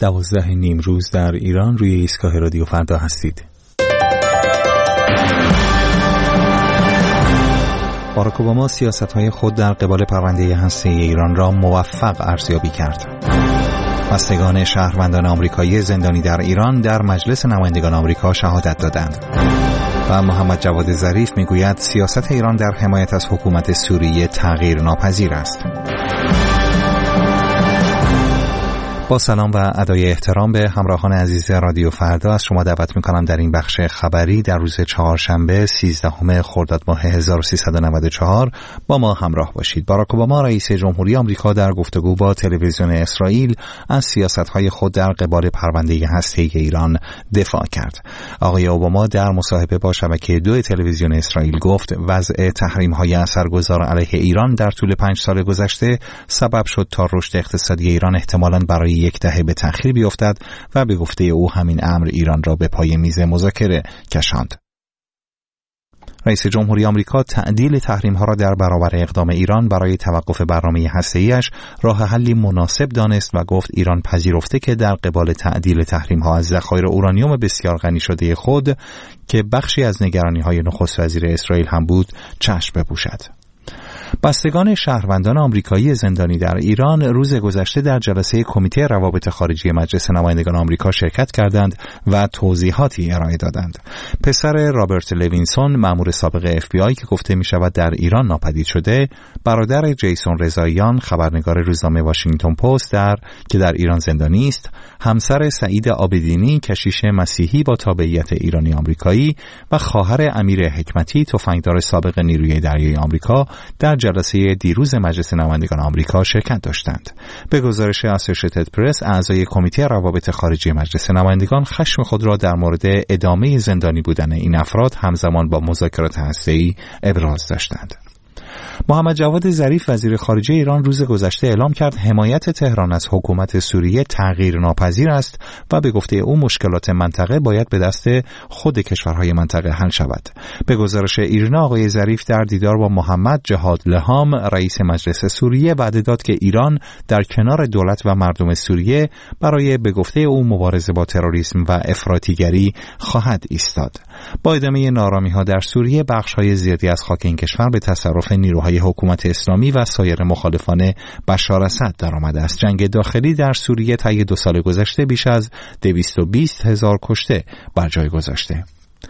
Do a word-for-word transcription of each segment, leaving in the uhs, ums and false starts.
دوازده نیمروز در ایران. روی ایستگاه رادیو فردا هستید. باراک اوباما سیاست‌های خود در قبال پرونده هسته‌ای ایران را موفق ارزیابی کرد. بستگان شهروندان آمریکایی زندانی در ایران در مجلس نمایندگان آمریکا شهادت دادند. و محمد جواد ظریف میگوید سیاست ایران در حمایت از حکومت سوریه تغییر ناپذیر است. با سلام و ادای احترام به همراهان عزیز رادیو فردا از شما دعوت میکنم در این بخش خبری در روز چهارشنبه سیزدهم خرداد ماه هزار و سیصد و نود و چهار با ما همراه باشید. باراک اوباما رئیس جمهوری آمریکا در گفتگو با تلویزیون اسرائیل از سیاست‌های خود در قبال پرونده هسته‌ای ایران دفاع کرد. آقای اوباما در مصاحبه با شبکه دو تلویزیون اسرائیل گفت وضع تحریم‌های اثرگذار علیه ایران در طول پنج سال گذشته سبب شد تا رشد اقتصادی ایران احتمالاً برای یک دهه به تأخیر بیفتد و به گفته او همین امر ایران را به پای میز مذاکره کشاند. رئیس جمهوری آمریکا تعدیل تحریم‌ها را در برابر اقدام ایران برای توقف برنامه هسته‌ای‌اش راه حلی مناسب دانست و گفت ایران پذیرفته که در قبال تعدیل تحریم‌ها از ذخایر اورانیوم بسیار غنی شده خود که بخشی از نگرانی‌های نخست وزیر اسرائیل هم بود چشم بپوشد. بستگان شهروندان آمریکایی زندانی در ایران روز گذشته در جلسه کمیته روابط خارجی مجلس نمایندگان آمریکا شرکت کردند و توضیحاتی ارائه دادند. پسر رابرت لوینسون، مأمور سابق اف بی آی که گفته می شود در ایران ناپدید شده، برادر جیسون رضاییان، خبرنگار روزنامه واشنگتن پست در که در ایران زندانی است، همسر سعید عابدینی، کشیش مسیحی با تابعیت ایرانی آمریکایی و خواهر امیر حکمتی، تفنگدار سابق نیروی دریایی آمریکا، در جلسه دیروز مجلس نمایندگان آمریکا شرکت داشتند. به گزارش اسوسییتد پرس، اعضای کمیته روابط خارجی مجلس نمایندگان خشم خود را در مورد ادامه زندانی بودن این افراد همزمان با مذاکرات هسته‌ای ابراز داشتند. محمد جواد ظریف وزیر خارجه ایران روز گذشته اعلام کرد حمایت تهران از حکومت سوریه تغییر ناپذیر است و به گفته او مشکلات منطقه باید به دست خود کشورهای منطقه حل شود. به گزارش ایرنا، آقای ظریف در دیدار با محمد جهاد لهام رئیس مجلس سوریه وعده داد که ایران در کنار دولت و مردم سوریه برای به گفته او مبارزه با تروریسم و افراطیگری خواهد ایستاد. با ادامه نارامی‌ها در سوریه، بخش‌های زیادی از خاک این کشور به تصرف نیروهای حکومت اسلامی و سایر مخالفان بشار اسد درآمده است. جنگ داخلی در سوریه طی دو سال گذشته بیش از دویست و بیست هزار کشته بر جای گذاشته.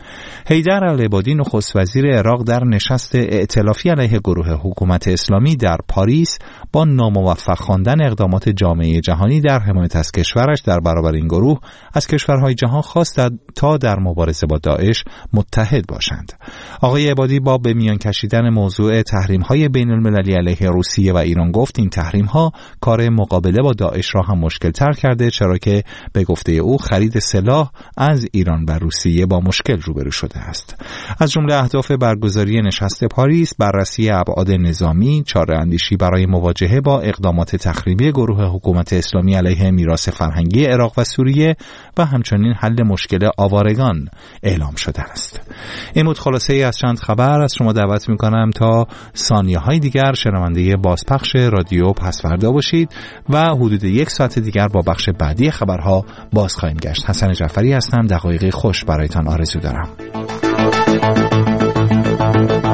حیدر العبادی نخست وزیر عراق در نشست ائتلافی علیه گروه حکومت اسلامی در پاریس با ناموفق خواندن اقدامات جامعه جهانی در حمایت از کشورش در برابر این گروه از کشورهای جهان خواست تا در مبارزه با داعش متحد باشند. آقای عبادی با به میان کشیدن موضوع تحریم‌های بین‌المللی علیه روسیه و ایران گفت این تحریم‌ها کار مقابله با داعش را هم مشکل‌تر کرده، چرا که به گفته او خرید سلاح از ایران و روسیه با مشکل روبرو شده است. از جمله اهداف برگزاری نشست پاریس بررسی ابعاد نظامی، چاره‌اندیشی برای مواجهه با اقدامات تخریبی گروه حکومت اسلامی علیه میراث فرهنگی عراق و سوریه و همچنین حل مشکل آوارگان اعلام شده است. این بود خلاصه ای از چند خبر. از شما دعوت می‌کنم تا ثانیه‌های دیگر شنونده بازپخش رادیو پس‌فردا باشید و حدود یک ساعت دیگر با بخش بعدی خبرها باز خواهیم گشت. حسن جعفری هستم. دقایقی خوش برایتان آرزو دارم.